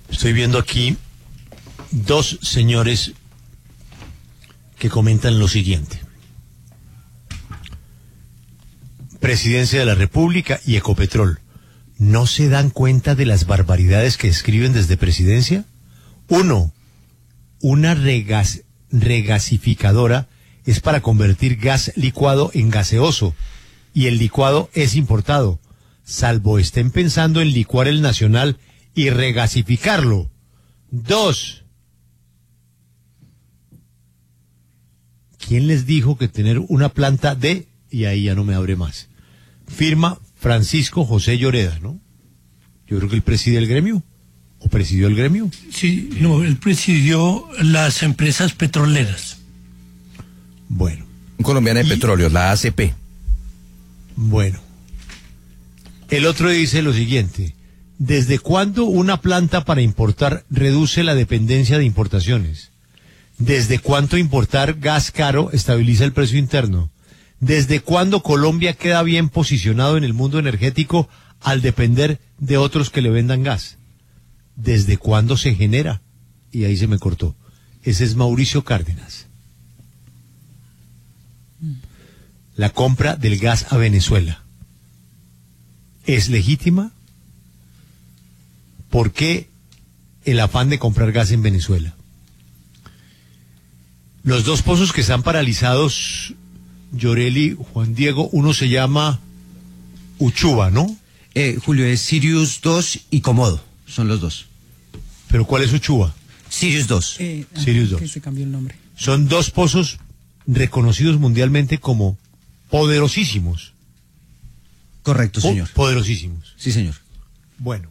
Estoy viendo aquí dos señores que comentan lo siguiente. Presidencia de la República y Ecopetrol. ¿No se dan cuenta de las barbaridades que escriben desde Presidencia? Uno, una regasificadora es para convertir gas licuado en gaseoso y el licuado es importado, salvo estén pensando en licuar el nacional y regasificarlo. Dos, ¿quién les dijo que tener una planta de... y ahí ya no me abre más? Firma Francisco José Lloreda, ¿no? Yo creo que él preside el gremio. ¿O presidió el gremio? Sí, no, él presidió las empresas petroleras. Bueno. Colombiana de Petróleos, la ACP. Bueno. El otro dice lo siguiente. ¿Desde cuándo una planta para importar reduce la dependencia de importaciones? ¿Desde cuánto importar gas caro estabiliza el precio interno? ¿Desde cuándo Colombia queda bien posicionado en el mundo energético al depender de otros que le vendan gas? ¿Desde cuándo se genera? Y ahí se me cortó. Ese es Mauricio Cárdenas. La compra del gas a Venezuela. ¿Es legítima? ¿Por qué el afán de comprar gas en Venezuela? Los dos pozos que están paralizados, Llorelli, Juan Diego, uno se llama Uchuva, ¿no? Julio, es Sirius 2 y Comodo, son los dos. ¿Pero cuál es Uchuva? Sirius 2. Sirius 2. Que se cambió el nombre. Son dos pozos reconocidos mundialmente como poderosísimos. Correcto, señor. Poderosísimos. Sí, señor. Bueno.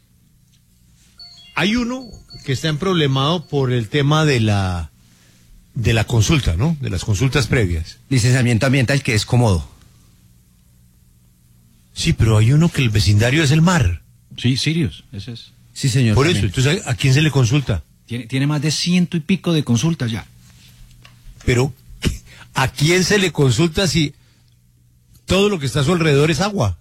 Hay uno que está emproblemado por el tema de la consulta, ¿no? De las consultas previas. Licenciamiento ambiental, que es Comodo. Sí, pero hay uno que el vecindario es el mar. Sí, Sirius, ese es. Sí, señor. Por también. eso, entonces, ¿a quién se le consulta? Tiene más de 100 y pico de consultas ya. Pero, ¿a quién se le consulta si todo lo que está a su alrededor es agua?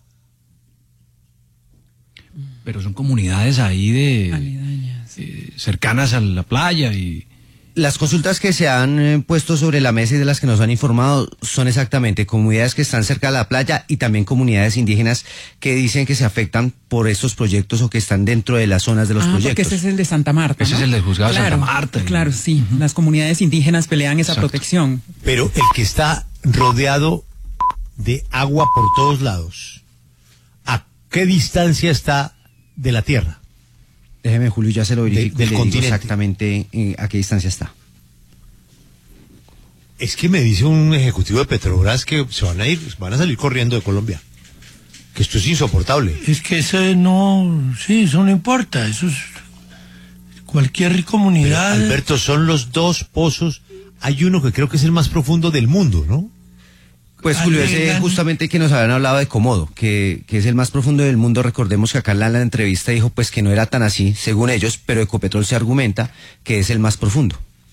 Pero son comunidades ahí Aledañas. cercanas a la playa y... Las consultas que se han puesto sobre la mesa y de las que nos han informado son exactamente comunidades que están cerca de la playa y también comunidades indígenas que dicen que se afectan por estos proyectos o que están dentro de las zonas de los proyectos. Porque ese es el de Santa Marta, Ese ¿no? es el del juzgado de Santa Marta. Claro, sí. Las comunidades indígenas pelean esa protección. Pero el que está rodeado de agua por todos lados, ¿a qué distancia está de la tierra? Déjeme, Julio, ya se lo verifico del y le digo continente. exactamente a qué distancia está. Es que me dice un ejecutivo de Petrobras que se van a salir corriendo de Colombia. Que esto es insoportable. Es que eso no importa, eso es cualquier Pero, comunidad. Alberto, son los dos pozos. Hay uno que creo que es el más profundo del mundo, ¿no? Pues Julio, ese justamente que nos habían hablado de Comodo, que es el más profundo del mundo. Recordemos que acá en la entrevista dijo pues que no era tan así, según ellos, pero Ecopetrol se argumenta que es el más profundo.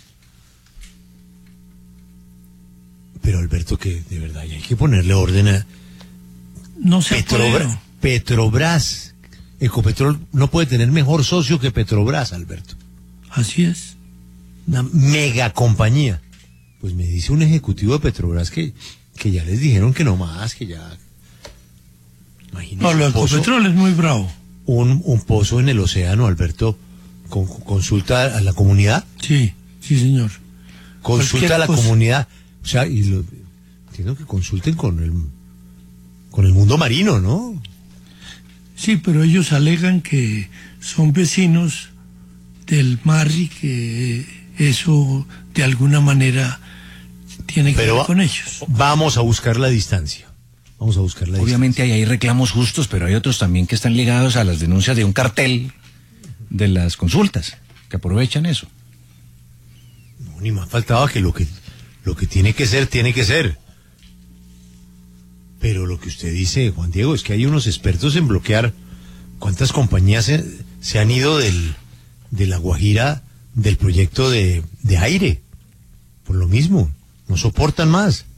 Pero Alberto, que de verdad hay que ponerle orden a No se puede. Petrobras. Ecopetrol no puede tener mejor socio que Petrobras, Alberto. Así es. Una mega compañía. Pues me dice un ejecutivo de Petrobras que ya les dijeron que no más, que ya... Imagínese No, lo de un pozo, Ecopetrol es muy bravo. un pozo en el océano, Alberto, con consulta a la comunidad. Sí, señor. Consulta a la Cualquier cosa. comunidad. O sea, entiendo que consulten con el mundo marino, ¿no? Sí, pero ellos alegan que son vecinos del mar y que eso de alguna manera tiene que ver con ellos. Vamos a buscar la distancia. Obviamente hay reclamos justos, pero hay otros también que están ligados a las denuncias de un cartel de las consultas, que aprovechan eso. No, ni más faltaba que lo que tiene que ser, tiene que ser. Pero lo que usted dice, Juan Diego, es que hay unos expertos en bloquear. ¿Cuántas compañías se han ido de La Guajira, del proyecto de aire? Por lo mismo, no soportan más.